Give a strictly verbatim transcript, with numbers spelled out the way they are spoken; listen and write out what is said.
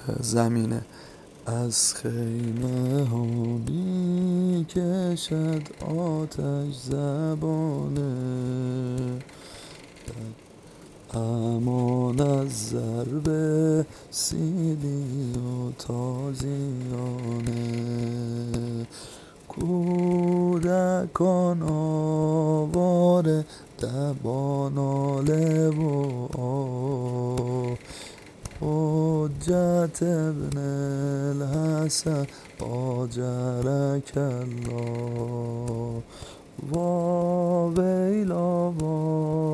زمینه. از خیمه ها می کشد آتش زبانه، امان از ضرب سیلی و تازیانه. کودکان آواره دبا ناله و آه، حجت ابن الحسن آجرک الله. وا ویلا وا